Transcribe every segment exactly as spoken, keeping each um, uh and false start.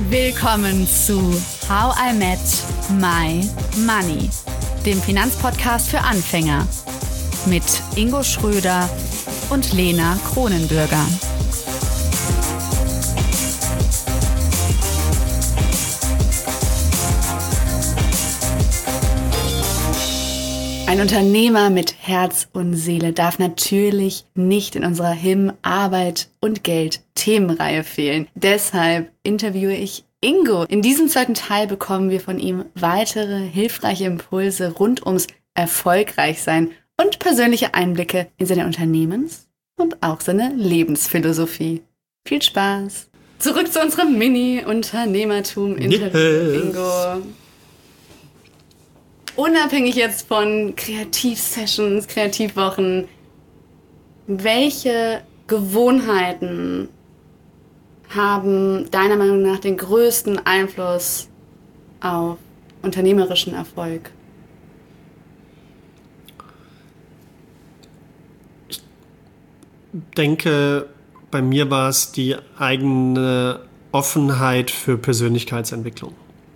Willkommen zu How I Met My Money, dem Finanzpodcast für Anfänger mit Ingo Schröder und Lena Kronenbürger. Ein Unternehmer mit Herz und Seele darf natürlich nicht in unserer Him, Arbeit und Geld Themenreihe fehlen. Deshalb interviewe ich Ingo. In diesem zweiten Teil bekommen wir von ihm weitere hilfreiche Impulse rund ums Erfolgreichsein und persönliche Einblicke in seine Unternehmens- und auch seine Lebensphilosophie. Viel Spaß! Zurück zu unserem Mini-Unternehmertum-Interview, yes. Ingo. Unabhängig jetzt von Kreativsessions, Kreativwochen, welche Gewohnheiten haben deiner Meinung nach den größten Einfluss auf unternehmerischen Erfolg? Ich denke, bei mir war es die eigene Offenheit für Persönlichkeitsentwicklung.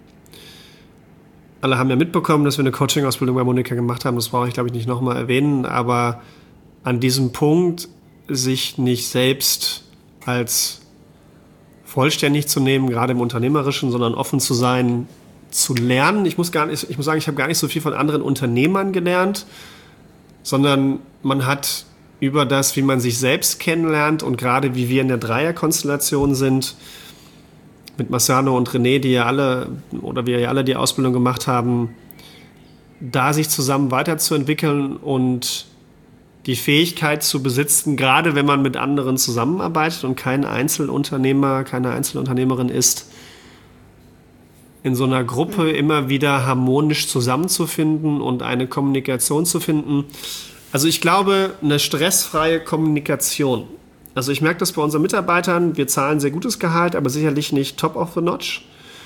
Alle haben ja mitbekommen, dass wir eine Coaching-Ausbildung bei Monika gemacht haben. Das brauche ich, glaube ich, nicht nochmal erwähnen. Aber an diesem Punkt, sich nicht selbst als vollständig zu nehmen, gerade im Unternehmerischen, sondern offen zu sein, zu lernen. Ich muss, gar nicht, ich muss sagen, ich habe gar nicht so viel von anderen Unternehmern gelernt, sondern man hat über das, wie man sich selbst kennenlernt und gerade wie wir in der Dreierkonstellation sind, mit Marciano und René, die ja alle, oder wir ja alle die Ausbildung gemacht haben, da sich zusammen weiterzuentwickeln und die Fähigkeit zu besitzen, gerade wenn man mit anderen zusammenarbeitet und kein Einzelunternehmer, keine Einzelunternehmerin ist, in so einer Gruppe immer wieder harmonisch zusammenzufinden und eine Kommunikation zu finden. Also ich glaube, eine stressfreie Kommunikation. Also ich merke das bei unseren Mitarbeitern, wir zahlen sehr gutes Gehalt, aber sicherlich nicht top of the notch.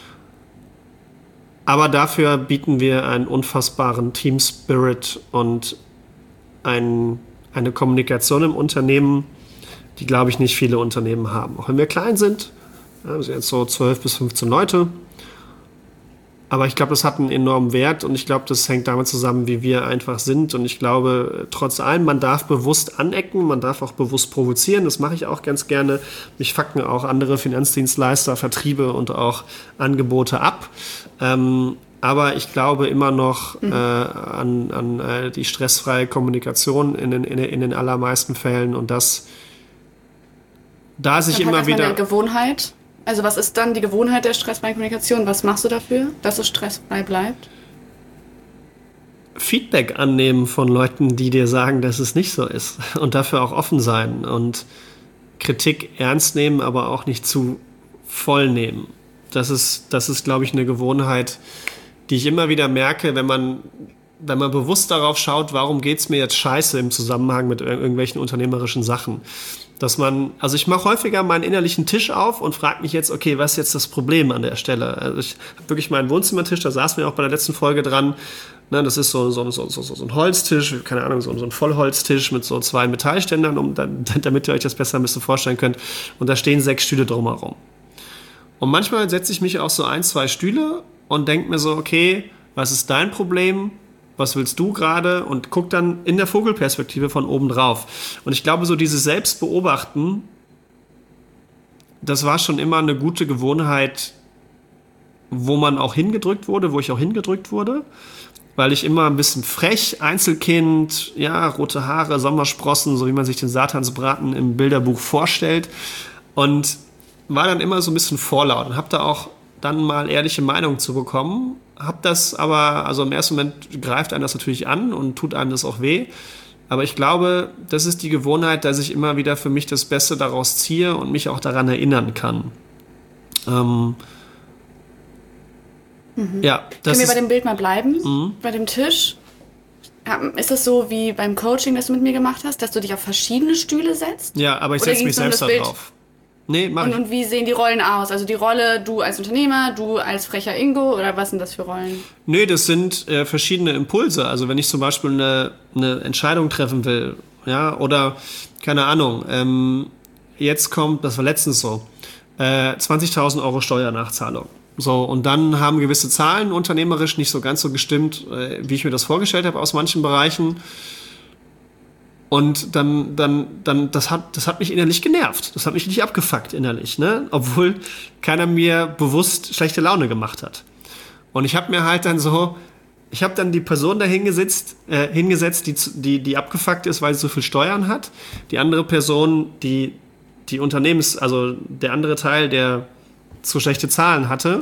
Aber dafür bieten wir einen unfassbaren Team Spirit und ein, eine Kommunikation im Unternehmen, die, glaube ich, nicht viele Unternehmen haben. Auch wenn wir klein sind, ja, wir sind jetzt so zwölf bis fünfzehn Leute. Aber ich glaube, das hat einen enormen Wert und ich glaube, das hängt damit zusammen, wie wir einfach sind. Und ich glaube, trotz allem, man darf bewusst anecken, man darf auch bewusst provozieren. Das mache ich auch ganz gerne. Mich fucken auch andere Finanzdienstleister, Vertriebe und auch Angebote ab. Ähm, aber ich glaube immer noch mhm. äh, an, an äh, die stressfreie Kommunikation in den, in, in den allermeisten Fällen. Und das, da sich dann immer hat wieder... Eine Gewohnheit. Also was ist dann die Gewohnheit der stressfreien Kommunikation? Was machst du dafür, dass es stressfrei bleibt? Feedback annehmen von Leuten, die dir sagen, dass es nicht so ist. Und dafür auch offen sein. Und Kritik ernst nehmen, aber auch nicht zu voll nehmen. Das ist, das ist, glaube ich, eine Gewohnheit, die ich immer wieder merke, wenn man, wenn man bewusst darauf schaut, warum geht es mir jetzt scheiße im Zusammenhang mit irgendwelchen unternehmerischen Sachen. Dass man, also ich mache häufiger meinen innerlichen Tisch auf und frage mich jetzt, okay, was ist jetzt das Problem an der Stelle? Also ich habe wirklich meinen Wohnzimmertisch, da saßen wir auch bei der letzten Folge dran. Ne, das ist so, so, so, so, so ein Holztisch, keine Ahnung, so, so ein Vollholztisch mit so zwei Metallständern, um, damit ihr euch das besser ein bisschen vorstellen könnt. Und da stehen sechs Stühle drumherum. Und manchmal setze ich mich auf so ein, zwei Stühle und denke mir so, okay, was ist dein Problem? Was willst du gerade? Und guck dann in der Vogelperspektive von oben drauf. Und ich glaube, so dieses Selbstbeobachten, das war schon immer eine gute Gewohnheit, wo man auch hingedrückt wurde, wo ich auch hingedrückt wurde, weil ich immer ein bisschen frech, Einzelkind, ja, rote Haare, Sommersprossen, so wie man sich den Satansbraten im Bilderbuch vorstellt, und war dann immer so ein bisschen vorlaut und habe da auch dann mal ehrliche Meinung zu bekommen. Hab das aber, also im ersten Moment greift einem das natürlich an und tut einem das auch weh. Aber ich glaube, das ist die Gewohnheit, dass ich immer wieder für mich das Beste daraus ziehe und mich auch daran erinnern kann. Ähm, mhm. ja, das Können wir ist, bei dem Bild mal bleiben? Mhm. Bei dem Tisch? Ist das so wie beim Coaching, das du mit mir gemacht hast, dass du dich auf verschiedene Stühle setzt? Ja, aber ich Oder setze mich ging's nur um selbst das da Bild? drauf. Nee, mach Und, ich. und wie sehen die Rollen aus? Also die Rolle, du als Unternehmer, du als frecher Ingo, oder was sind das für Rollen? Nee, das sind äh, verschiedene Impulse. Also wenn ich zum Beispiel eine, eine Entscheidung treffen will, ja, oder keine Ahnung, ähm, jetzt kommt, das war letztens so, äh, zwanzigtausend Euro Steuernachzahlung. So, und dann haben gewisse Zahlen unternehmerisch nicht so ganz so gestimmt, äh, wie ich mir das vorgestellt habe aus manchen Bereichen. Und dann, dann, dann, das hat, das hat mich innerlich genervt. Das hat mich nicht abgefuckt innerlich, ne? Obwohl keiner mir bewusst schlechte Laune gemacht hat. Und ich habe mir halt dann so, ich habe dann die Person da hingesetzt, äh, hingesetzt, die, die, die abgefuckt ist, weil sie so viel Steuern hat. Die andere Person, die, die Unternehmens, also der andere Teil, der zu schlechte Zahlen hatte,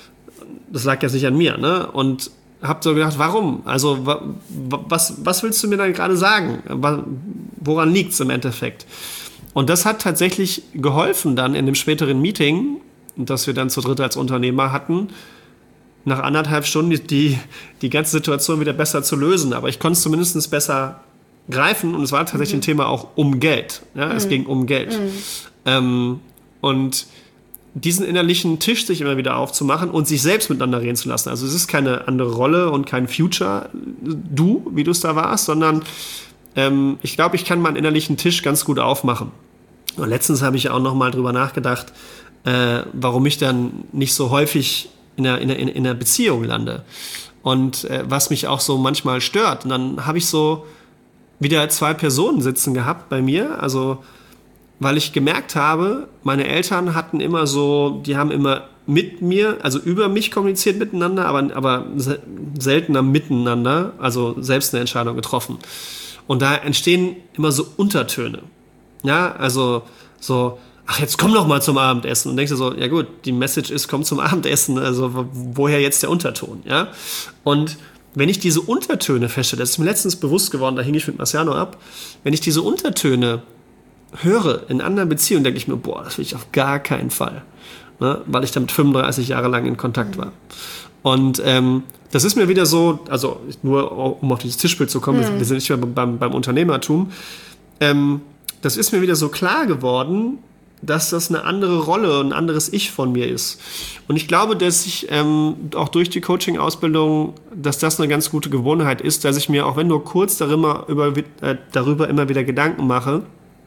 das lag jetzt nicht an mir, ne? Und hab so gedacht, warum? Also wa, was, was willst du mir dann gerade sagen? Woran liegt's im Endeffekt? Und das hat tatsächlich geholfen dann in dem späteren Meeting, das wir dann zu dritt als Unternehmer hatten, nach anderthalb Stunden die, die ganze Situation wieder besser zu lösen. Aber ich konnte es zumindest besser greifen und es war tatsächlich mhm. ein Thema auch um Geld. Ja? Mhm. Es ging um Geld. Mhm. Ähm, und diesen innerlichen Tisch sich immer wieder aufzumachen und sich selbst miteinander reden zu lassen. Also es ist keine andere Rolle und kein Future-Du, wie du es da warst, sondern ähm, ich glaube, ich kann meinen innerlichen Tisch ganz gut aufmachen. Und letztens habe ich auch noch mal drüber nachgedacht, äh, warum ich dann nicht so häufig in einer, in einer, in einer Beziehung lande. Und äh, was mich auch so manchmal stört. Und dann habe ich so wieder zwei Personen sitzen gehabt bei mir, also weil ich gemerkt habe, meine Eltern hatten immer so, die haben immer mit mir, also über mich kommuniziert miteinander, aber, aber seltener miteinander, also selbst eine Entscheidung getroffen. Und da entstehen immer so Untertöne. Ja, also so, ach, jetzt komm doch mal zum Abendessen. Und denkst du so, ja gut, die Message ist, komm zum Abendessen, also woher jetzt der Unterton, ja? Und wenn ich diese Untertöne feststelle, das ist mir letztens bewusst geworden, da hing ich mit Marciano ab, wenn ich diese Untertöne höre in anderen Beziehungen, denke ich mir, boah, das will ich auf gar keinen Fall. Ne? Weil ich damit fünfunddreißig Jahre lang in Kontakt war. Und ähm, das ist mir wieder so, also nur um auf dieses Tischbild zu kommen, mhm. wir sind nicht mehr beim, beim Unternehmertum, ähm, das ist mir wieder so klar geworden, dass das eine andere Rolle, ein anderes Ich von mir ist. Und ich glaube, dass ich ähm, auch durch die Coaching-Ausbildung, dass das eine ganz gute Gewohnheit ist, dass ich mir, auch wenn nur kurz darüber, über, äh, darüber immer wieder Gedanken mache,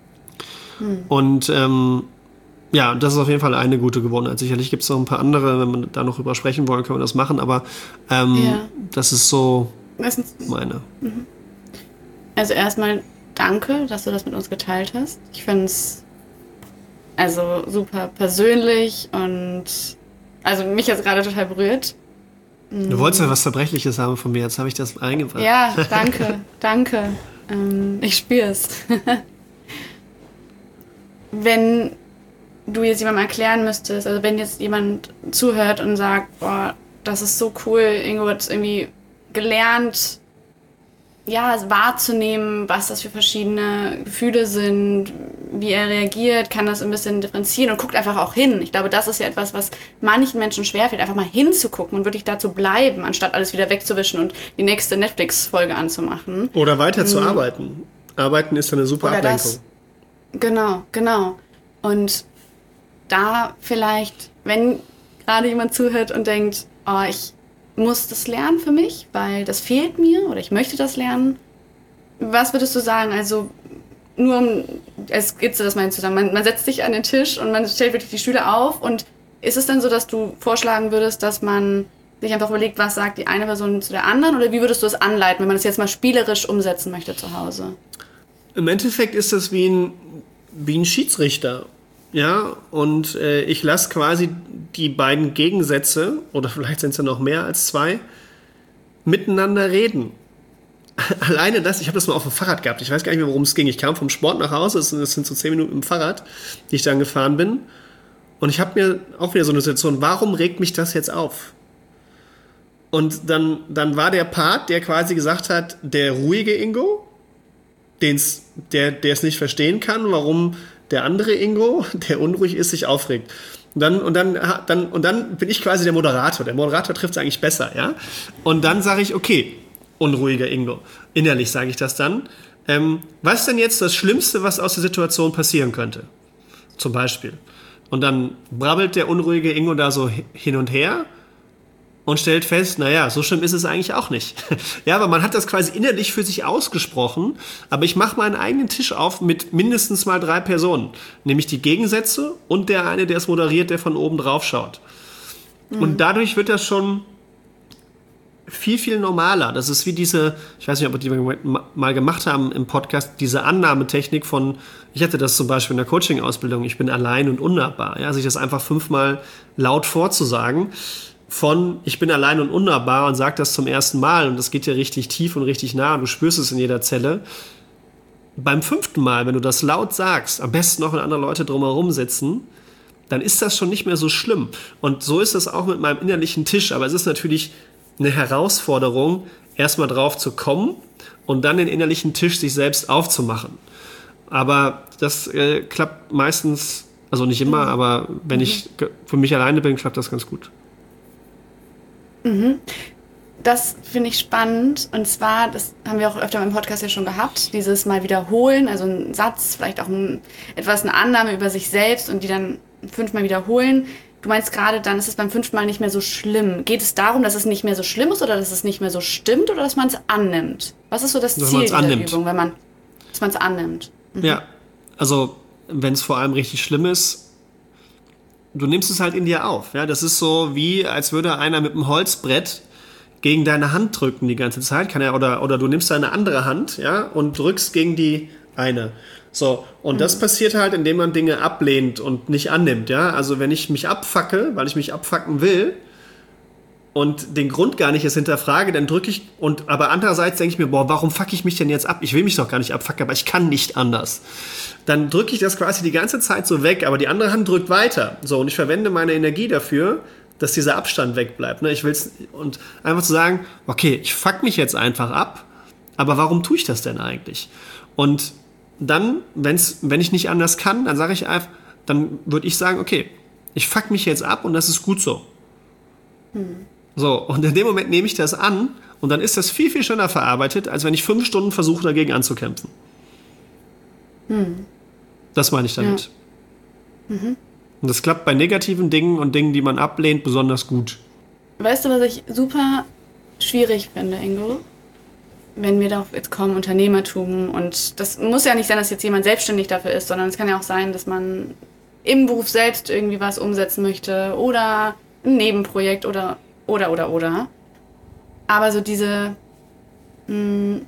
und ähm, ja, das ist auf jeden Fall eine gute Gewohnheit. Sicherlich gibt es noch ein paar andere, wenn wir da noch drüber sprechen wollen, können wir das machen, aber ähm, ja. das ist so meine. Also erstmal danke, dass du das mit uns geteilt hast. Ich finde es also super persönlich und also mich jetzt gerade total berührt. Du wolltest ja was Zerbrechliches haben von mir, jetzt habe ich das eingebracht. Ja, danke, danke. Ähm, ich spüre es. Wenn du jetzt jemandem erklären müsstest, also wenn jetzt jemand zuhört und sagt, boah, das ist so cool, Ingo hat irgendwie gelernt, ja, wahrzunehmen, was das für verschiedene Gefühle sind, wie er reagiert, kann das ein bisschen differenzieren und guckt einfach auch hin. Ich glaube, das ist ja etwas, was manchen Menschen schwerfällt, einfach mal hinzugucken und wirklich da zu bleiben, anstatt alles wieder wegzuwischen und die nächste Netflix-Folge anzumachen. Oder weiter zu arbeiten. Arbeiten ist eine super Oder Ablenkung. Das. Genau, genau. Und da vielleicht, wenn gerade jemand zuhört und denkt, oh, ich muss das lernen für mich, weil das fehlt mir oder ich möchte das lernen, was würdest du sagen? Also nur um, als Skizze das mal zusammen, man, man setzt sich an den Tisch und man stellt wirklich die Stühle auf und ist es dann so, dass du vorschlagen würdest, dass man sich einfach überlegt, was sagt die eine Person zu der anderen oder wie würdest du es anleiten, wenn man das jetzt mal spielerisch umsetzen möchte zu Hause? Im Endeffekt ist das wie ein, wie ein Schiedsrichter, ja, und äh, ich lasse quasi die beiden Gegensätze, oder vielleicht sind es ja noch mehr als zwei, miteinander reden. Alleine das, ich habe das mal auf dem Fahrrad gehabt, ich weiß gar nicht mehr, worum es ging. Ich kam vom Sport nach Hause, es sind so zehn Minuten im Fahrrad, die ich dann gefahren bin, und ich habe mir auch wieder so eine Situation, warum regt mich das jetzt auf? Und dann, dann war der Part, der quasi gesagt hat, der ruhige Ingo, den's, der der es nicht verstehen kann, warum der andere Ingo, der unruhig ist, sich aufregt. Und dann, und dann, dann, und dann bin ich quasi der Moderator. Der Moderator trifft es eigentlich besser, ja? Und dann sage ich, okay, unruhiger Ingo. Innerlich sage ich das dann. Ähm, was ist denn jetzt das Schlimmste, was aus der Situation passieren könnte? Zum Beispiel. Und dann brabbelt der unruhige Ingo da so hin und her. und stellt fest, naja, so schlimm ist es eigentlich auch nicht. Ja, aber man hat das quasi innerlich für sich ausgesprochen, aber ich mache meinen eigenen Tisch auf mit mindestens mal drei Personen, nämlich die Gegensätze und der eine, der es moderiert, der von oben drauf schaut. Mhm. Und dadurch wird das schon viel, viel normaler. Das ist wie diese, ich weiß nicht, ob wir die mal gemacht haben im Podcast, diese Annahmetechnik von, ich hatte das zum Beispiel in der Coaching-Ausbildung, ich bin allein und unnahbar. Ja, sich das einfach fünfmal laut vorzusagen, von ich bin allein und unnahbar und sag das zum ersten Mal und das geht dir richtig tief und richtig nah und du spürst es in jeder Zelle. Beim fünften Mal, wenn du das laut sagst, am besten noch wenn andere Leute drumherum sitzen, dann ist das schon nicht mehr so schlimm. Und so ist es auch mit meinem innerlichen Tisch, aber es ist natürlich eine Herausforderung, erstmal drauf zu kommen und dann den innerlichen Tisch sich selbst aufzumachen. Aber das äh, klappt meistens, also nicht immer, mhm. aber wenn mhm. ich für mich alleine bin, klappt das ganz gut. Mhm. Das finde ich spannend und zwar, das haben wir auch öfter im Podcast ja schon gehabt, dieses mal wiederholen, also ein Satz, vielleicht auch ein, etwas, eine Annahme über sich selbst und die dann fünfmal wiederholen. Du meinst gerade, dann ist es beim fünften Mal nicht mehr so schlimm. Geht es darum, dass es nicht mehr so schlimm ist oder dass es nicht mehr so stimmt oder dass man es annimmt? Was ist so das dass Ziel dieser annimmt. Übung, wenn man, dass man es annimmt? Mhm. Ja, also wenn es vor allem richtig schlimm ist, du nimmst es halt in dir auf. Ja, das ist so wie, als würde einer mit einem Holzbrett gegen deine Hand drücken die ganze Zeit. Kann er, oder, oder du nimmst deine andere Hand, ja, und drückst gegen die eine. So, und mhm. das passiert halt, indem man Dinge ablehnt und nicht annimmt, ja. Also wenn ich mich abfacke, weil ich mich abfacken will und den Grund gar nicht jetzt hinterfrage, dann drücke ich, und aber andererseits denke ich mir, boah, warum fuck ich mich denn jetzt ab? Ich will mich doch gar nicht abfacken, aber ich kann nicht anders. Dann drücke ich das quasi die ganze Zeit so weg, aber die andere Hand drückt weiter. So, und ich verwende meine Energie dafür, dass dieser Abstand wegbleibt. Ne? Ich will's, und einfach zu sagen, okay, ich fuck mich jetzt einfach ab, aber warum tue ich das denn eigentlich? Und dann, wenn's, wenn ich nicht anders kann, dann sage ich einfach, dann würde ich sagen, okay, ich fuck mich jetzt ab und das ist gut so. Hm. So, und in dem Moment nehme ich das an und dann ist das viel, viel schneller verarbeitet, als wenn ich fünf Stunden versuche, dagegen anzukämpfen. Hm. Das meine ich damit. Ja. Mhm. Und das klappt bei negativen Dingen und Dingen, die man ablehnt, besonders gut. Weißt du, was ich super schwierig finde, Ingo? Wenn wir darauf jetzt kommen, Unternehmertum, und das muss ja nicht sein, dass jetzt jemand selbstständig dafür ist, sondern es kann ja auch sein, dass man im Beruf selbst irgendwie was umsetzen möchte oder ein Nebenprojekt oder, oder, oder, oder. Aber so diese, mh,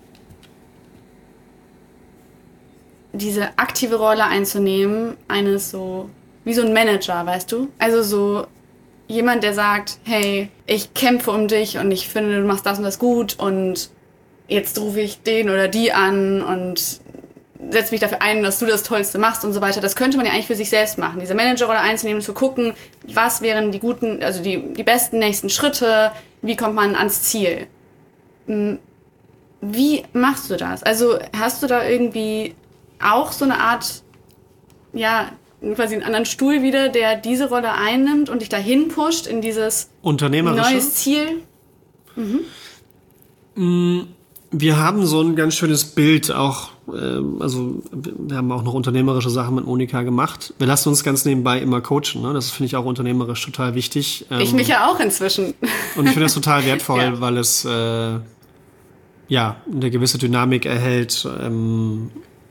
diese aktive Rolle einzunehmen, eines so, wie so ein Manager, weißt du? Also so jemand, der sagt, hey, ich kämpfe um dich und ich finde, du machst das und das gut und jetzt rufe ich den oder die an und setze mich dafür ein, dass du das Tollste machst und so weiter. Das könnte man ja eigentlich für sich selbst machen. Diese Managerrolle einzunehmen, zu gucken, was wären die guten, also die, die besten nächsten Schritte, wie kommt man ans Ziel. Wie machst du das? Also hast du da irgendwie auch so eine Art, ja, quasi einen anderen Stuhl wieder, der diese Rolle einnimmt und dich dahin pusht in dieses neues Ziel? Mhm. Wir haben so ein ganz schönes Bild auch, ähm, also wir haben auch noch unternehmerische Sachen mit Monika gemacht. Wir lassen uns ganz nebenbei immer coachen, ne? Das finde ich auch unternehmerisch total wichtig. Ähm, ich mich ja auch inzwischen. Und ich finde das total wertvoll, ja. weil es äh, ja eine gewisse Dynamik erhält, ähm,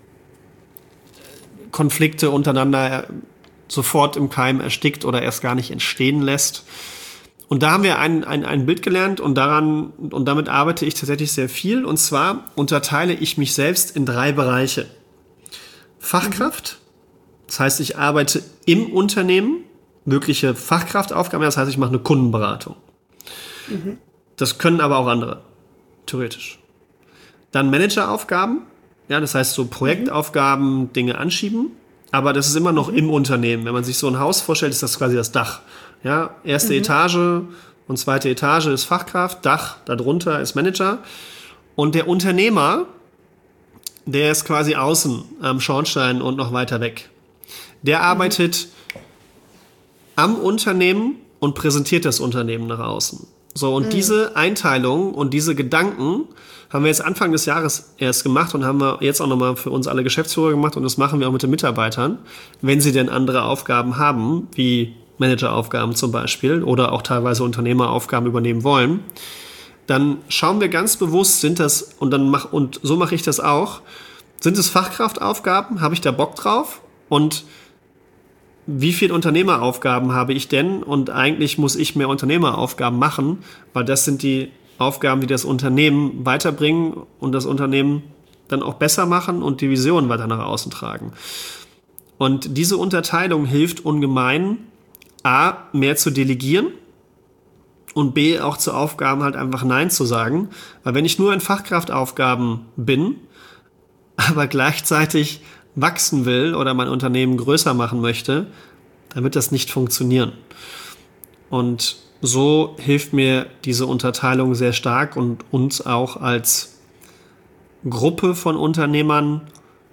Konflikte untereinander sofort im Keim erstickt oder erst gar nicht entstehen lässt. Und da haben wir ein, ein, ein Bild gelernt und daran und damit arbeite ich tatsächlich sehr viel. Und zwar unterteile ich mich selbst in drei Bereiche. Fachkraft, das heißt, ich arbeite im Unternehmen, wirkliche Fachkraftaufgaben, das heißt, ich mache eine Kundenberatung. Mhm. Das können aber auch andere, theoretisch. Dann Manageraufgaben, ja, das heißt so Projektaufgaben, mhm. Dinge anschieben, aber das ist immer noch mhm. im Unternehmen. Wenn man sich so ein Haus vorstellt, ist das quasi das Dach. Ja, erste mhm. Etage und zweite Etage ist Fachkraft, Dach, darunter ist Manager. Und der Unternehmer, der ist quasi außen am Schornstein und noch weiter weg. Der arbeitet mhm. am Unternehmen und präsentiert das Unternehmen nach außen. So, und mhm. diese Einteilung und diese Gedanken haben wir jetzt Anfang des Jahres erst gemacht und haben wir jetzt auch nochmal für uns alle Geschäftsführer gemacht und das machen wir auch mit den Mitarbeitern, wenn sie denn andere Aufgaben haben, wie Manageraufgaben zum Beispiel oder auch teilweise Unternehmeraufgaben übernehmen wollen, dann schauen wir ganz bewusst, sind das, und dann mach, und so mache ich das auch, sind es Fachkraftaufgaben, habe ich da Bock drauf und wie viele Unternehmeraufgaben habe ich denn? Und eigentlich muss ich mehr Unternehmeraufgaben machen, weil das sind die Aufgaben, die das Unternehmen weiterbringen und das Unternehmen dann auch besser machen und die Vision weiter nach außen tragen. Und diese Unterteilung hilft ungemein, A, mehr zu delegieren und B, auch zu Aufgaben halt einfach Nein zu sagen. Weil wenn ich nur in Fachkraftaufgaben bin, aber gleichzeitig wachsen will oder mein Unternehmen größer machen möchte, dann wird das nicht funktionieren. Und so hilft mir diese Unterteilung sehr stark und uns auch als Gruppe von Unternehmern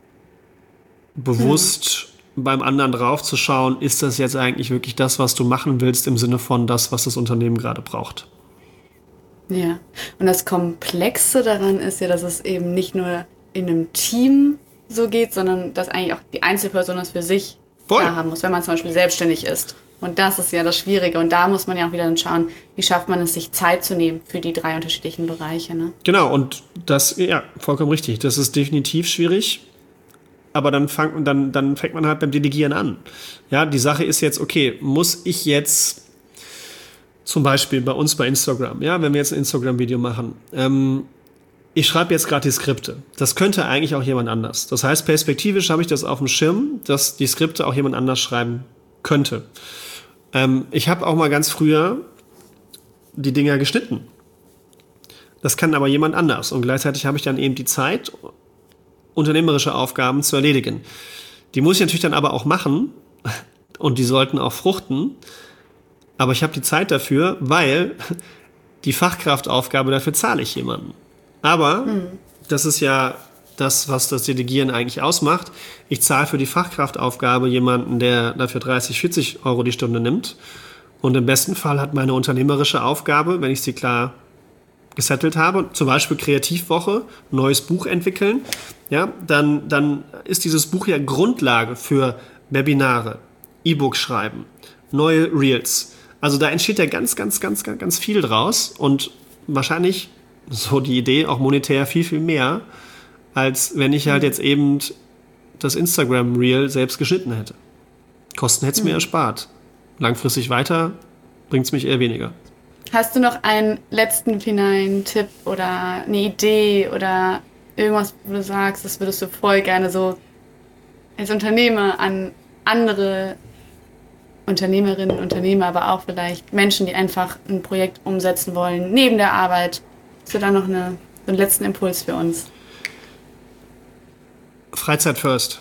bewusst mhm. beim anderen draufzuschauen, ist das jetzt eigentlich wirklich das, was du machen willst, im Sinne von das, was das Unternehmen gerade braucht. Ja, und das Komplexe daran ist ja, dass es eben nicht nur in einem Team so geht, sondern dass eigentlich auch die Einzelperson das für sich da haben muss, wenn man zum Beispiel selbstständig ist. Und das ist ja das Schwierige. Und da muss man ja auch wieder dann schauen, wie schafft man es, sich Zeit zu nehmen für die drei unterschiedlichen Bereiche. Ne? Genau, und das, ja, vollkommen richtig. Das ist definitiv schwierig. Aber dann, fang, dann, dann fängt man halt beim Delegieren an. Ja, die Sache ist jetzt, okay, muss ich jetzt zum Beispiel bei uns bei Instagram, ja, wenn wir jetzt ein Instagram-Video machen, ähm, ich schreibe jetzt gerade die Skripte. Das könnte eigentlich auch jemand anders. Das heißt, perspektivisch habe ich das auf dem Schirm, dass die Skripte auch jemand anders schreiben könnte. Ähm, ich habe auch mal ganz früher die Dinger geschnitten. Das kann aber jemand anders. Und gleichzeitig habe ich dann eben die Zeit, unternehmerische Aufgaben zu erledigen. Die muss ich natürlich dann aber auch machen und die sollten auch fruchten. Aber ich habe die Zeit dafür, weil die Fachkraftaufgabe, dafür zahle ich jemanden. Aber hm. das ist ja das, was das Delegieren eigentlich ausmacht. Ich zahle für die Fachkraftaufgabe jemanden, der dafür dreißig, vierzig Euro die Stunde nimmt. Und im besten Fall hat meine unternehmerische Aufgabe, wenn ich sie klar gesettelt habe, zum Beispiel Kreativwoche, neues Buch entwickeln, ja, dann, dann ist dieses Buch ja Grundlage für Webinare, E-Book schreiben, neue Reels. Also da entsteht ja ganz, ganz, ganz, ganz, ganz viel draus und wahrscheinlich, so die Idee, auch monetär viel, viel mehr, als wenn ich halt jetzt eben das Instagram-Reel selbst geschnitten hätte. Kosten hätte es mir erspart. Langfristig weiter bringt es mich eher weniger. Hast du noch einen letzten finalen Tipp oder eine Idee oder irgendwas, wo du sagst, das würdest du voll gerne so als Unternehmer an andere Unternehmerinnen, Unternehmer, aber auch vielleicht Menschen, die einfach ein Projekt umsetzen wollen, neben der Arbeit? Hast du da noch eine, so einen letzten Impuls für uns? Freizeit first.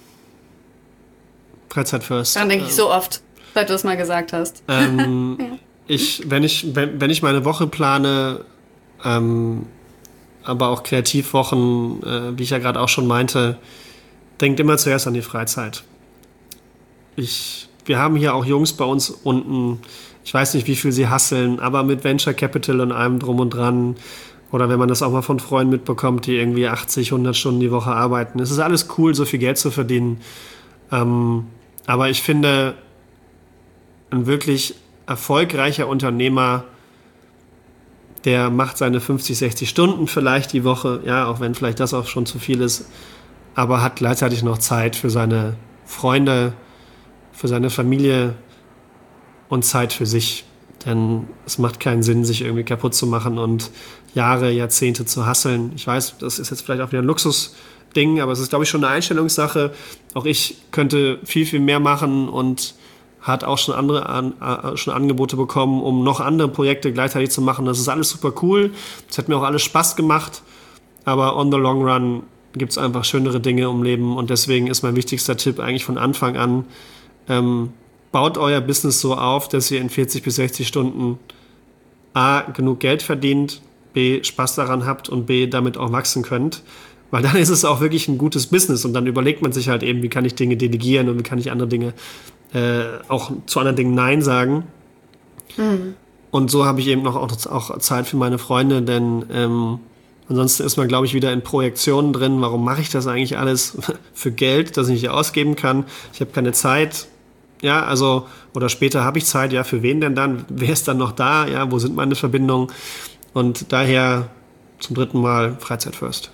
Freizeit first. Daran denke ich so oft, seit du es mal gesagt hast. Ähm, ja. ich, wenn, ich, wenn, wenn ich meine Woche plane, ähm, aber auch Kreativwochen, äh, wie ich ja gerade auch schon meinte, denkt immer zuerst an die Freizeit. Ich, wir haben hier auch Jungs bei uns unten, ich weiß nicht, wie viel sie hasseln, aber mit Venture Capital und allem drum und dran. Oder wenn man das auch mal von Freunden mitbekommt, die irgendwie achtzig, hundert Stunden die Woche arbeiten. Es ist alles cool, so viel Geld zu verdienen. Ähm, aber ich finde, ein wirklich erfolgreicher Unternehmer, der macht seine fünfzig, sechzig Stunden vielleicht die Woche, ja, auch wenn vielleicht das auch schon zu viel ist, aber hat gleichzeitig noch Zeit für seine Freunde, für seine Familie und Zeit für sich. Denn es macht keinen Sinn, sich irgendwie kaputt zu machen und Jahre, Jahrzehnte zu hasseln. Ich weiß, das ist jetzt vielleicht auch wieder ein Luxusding, aber es ist, glaube ich, schon eine Einstellungssache. Auch ich könnte viel, viel mehr machen und hat auch schon andere an, äh, schon Angebote bekommen, um noch andere Projekte gleichzeitig zu machen. Das ist alles super cool. Das hat mir auch alles Spaß gemacht. Aber on the long run gibt es einfach schönere Dinge im Leben. Und deswegen ist mein wichtigster Tipp eigentlich von Anfang an, ähm, baut euer Business so auf, dass ihr in vierzig bis sechzig Stunden A, genug Geld verdient, B, Spaß daran habt und B, damit auch wachsen könnt. Weil dann ist es auch wirklich ein gutes Business und dann überlegt man sich halt eben, wie kann ich Dinge delegieren und wie kann ich andere Dinge, äh, auch zu anderen Dingen Nein sagen. Mhm. Und so habe ich eben noch auch, auch Zeit für meine Freunde, denn ähm, ansonsten ist man, glaube ich, wieder in Projektionen drin. Warum mache ich das eigentlich alles für Geld, das ich nicht ausgeben kann? Ich habe keine Zeit. Ja, also, oder später habe ich Zeit, ja, für wen denn dann? Wer ist dann noch da? Ja, wo sind meine Verbindungen? Und daher zum dritten Mal Freizeit first.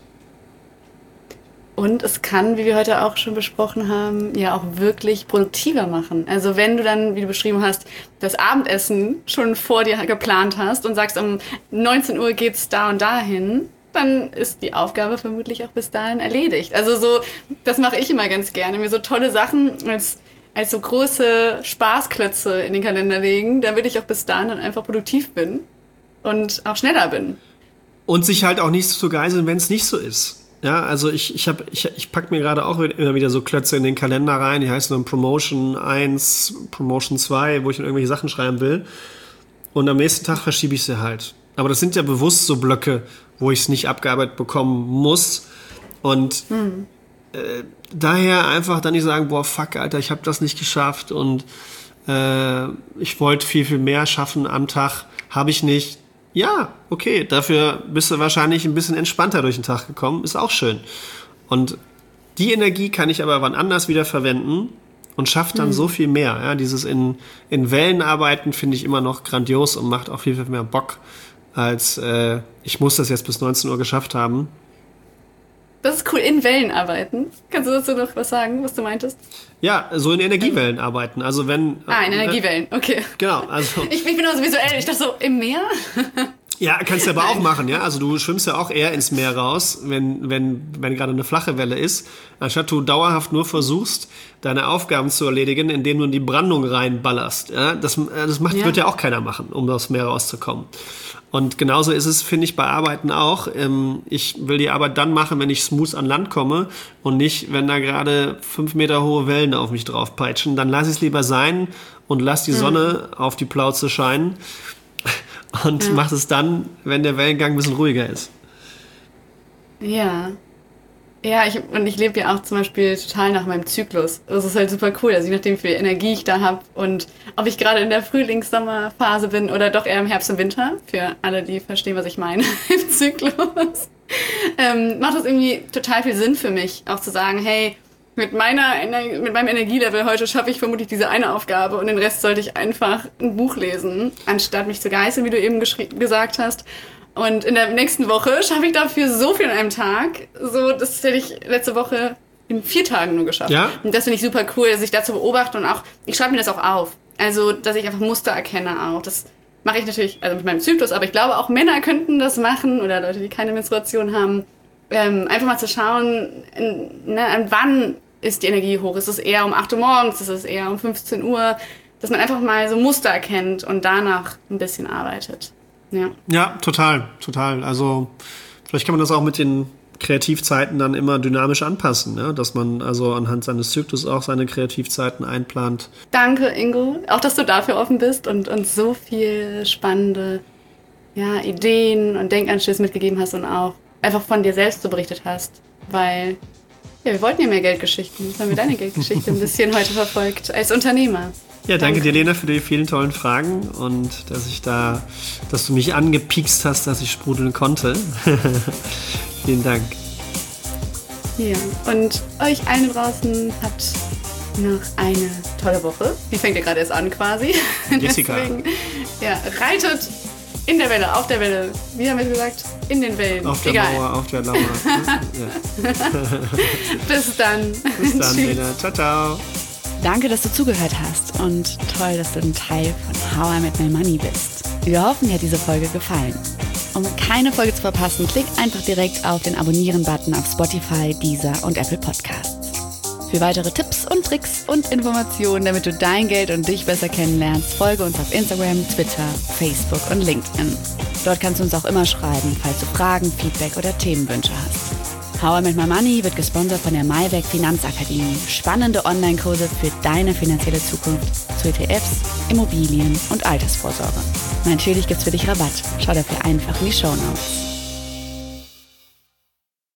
Und es kann, wie wir heute auch schon besprochen haben, ja auch wirklich produktiver machen. Also wenn du dann, wie du beschrieben hast, das Abendessen schon vor dir geplant hast und sagst, um neunzehn Uhr geht's da und dahin, dann ist die Aufgabe vermutlich auch bis dahin erledigt. Also so, das mache ich immer ganz gerne, mir so tolle Sachen als, als so große Spaßklötze in den Kalender legen, damit ich auch bis dahin dann einfach produktiv bin und auch schneller bin. Und sich halt auch nicht zu geiseln, wenn es nicht so ist. Ja, also ich, ich, hab, ich, ich packe mir gerade auch immer wieder so Klötze in den Kalender rein, die heißen dann Promotion eins, Promotion zwei, wo ich dann irgendwelche Sachen schreiben will. Und am nächsten Tag verschiebe ich sie halt. Aber das sind ja bewusst so Blöcke, wo ich es nicht abgearbeitet bekommen muss. Und hm. äh, daher einfach dann nicht sagen, boah, fuck, Alter, ich habe das nicht geschafft und äh, ich wollte viel, viel mehr schaffen am Tag, habe ich nicht. Ja, okay, dafür bist du wahrscheinlich ein bisschen entspannter durch den Tag gekommen, ist auch schön. Und die Energie kann ich aber wann anders wieder verwenden und schafft dann mhm. so viel mehr. Ja, dieses in, in Wellen arbeiten finde ich immer noch grandios und macht auch viel, viel mehr Bock, als äh, ich muss das jetzt bis neunzehn Uhr geschafft haben. Das ist cool, in Wellen arbeiten. Kannst du dazu noch was sagen, was du meintest? Ja, so in Energiewellen arbeiten. Also wenn. Ah, in Energiewellen, okay. Genau, also. Ich, ich bin also visuell, ich dachte so, im Meer? Ja, kannst du aber auch machen, ja. Also du schwimmst ja auch eher ins Meer raus, wenn, wenn, wenn gerade eine flache Welle ist, anstatt du dauerhaft nur versuchst, deine Aufgaben zu erledigen, indem du in die Brandung reinballerst. Ja, das, das macht, ja. wird ja auch keiner machen, um aus dem Meer rauszukommen. Und genauso ist es, finde ich, bei Arbeiten auch. Ich will die Arbeit dann machen, wenn ich smooth an Land komme und nicht, wenn da gerade fünf Meter hohe Wellen auf mich drauf peitschen. Dann lass ich es lieber sein und lass die Sonne mhm. auf die Plauze scheinen und ja. mach es dann, wenn der Wellengang ein bisschen ruhiger ist. Ja. Ja, ich, und ich lebe ja auch zum Beispiel total nach meinem Zyklus. Das ist halt super cool, also je nachdem, wie viel Energie ich da habe und ob ich gerade in der Frühlings-Sommerphase bin oder doch eher im Herbst und Winter, für alle, die verstehen, was ich meine, im Zyklus, ähm, macht das irgendwie total viel Sinn für mich, auch zu sagen, hey, mit meiner Ener- mit meinem Energielevel heute schaffe ich vermutlich diese eine Aufgabe und den Rest sollte ich einfach ein Buch lesen, anstatt mich zu geißeln, wie du eben geschri- gesagt hast. Und in der nächsten Woche schaffe ich dafür so viel in einem Tag. So, das hätte ich letzte Woche in vier Tagen nur geschafft. Ja. Und das finde ich super cool, dass ich dazu beobachte und auch, ich schreibe mir das auch auf. Also, dass ich einfach Muster erkenne auch. Das mache ich natürlich, also mit meinem Zyklus, aber ich glaube auch Männer könnten das machen oder Leute, die keine Menstruation haben. Ähm, einfach mal zu schauen, ne, an wann ist die Energie hoch? Ist es eher um acht Uhr morgens? Ist es eher um fünfzehn Uhr? Dass man einfach mal so Muster erkennt und danach ein bisschen arbeitet. Ja. ja, total, total. Also vielleicht kann man das auch mit den Kreativzeiten dann immer dynamisch anpassen, ne? Dass man also anhand seines Zyklus auch seine Kreativzeiten einplant. Danke, Ingo. Auch, dass du dafür offen bist und uns so viel spannende ja, Ideen und Denkanstöße mitgegeben hast und auch einfach von dir selbst so berichtet hast. Weil ja, wir wollten ja mehr Geldgeschichten. Jetzt haben wir deine Geldgeschichte ein bisschen heute verfolgt als Unternehmer. Ja, danke, danke dir, Lena, für die vielen tollen Fragen und dass ich da, dass du mich angepiekst hast, dass ich sprudeln konnte. Vielen Dank. Ja, und euch allen draußen habt noch eine tolle Woche. Die fängt ja gerade erst an quasi. Jessica. Deswegen, ja, reitet in der Welle, auf der Welle. Wie haben wir gesagt? In den Wellen. Auf der Egal. Mauer, auf der Lauer. Ja. Bis dann. Bis dann, Lena. Ciao, ciao. Danke, dass du zugehört hast und toll, dass du ein Teil von How I Met My Money bist. Wir hoffen, dir hat diese Folge gefallen. Um keine Folge zu verpassen, klick einfach direkt auf den Abonnieren-Button auf Spotify, Deezer und Apple Podcasts. Für weitere Tipps und Tricks und Informationen, damit du dein Geld und dich besser kennenlernst, folge uns auf Instagram, Twitter, Facebook und LinkedIn. Dort kannst du uns auch immer schreiben, falls du Fragen, Feedback oder Themenwünsche hast. How I Met My Money wird gesponsert von der Maiweg Finanzakademie. Spannende Online-Kurse für deine finanzielle Zukunft zu E T Fs, Immobilien und Altersvorsorge. Natürlich gibt's für dich Rabatt. Schau dafür einfach in die Shownotes.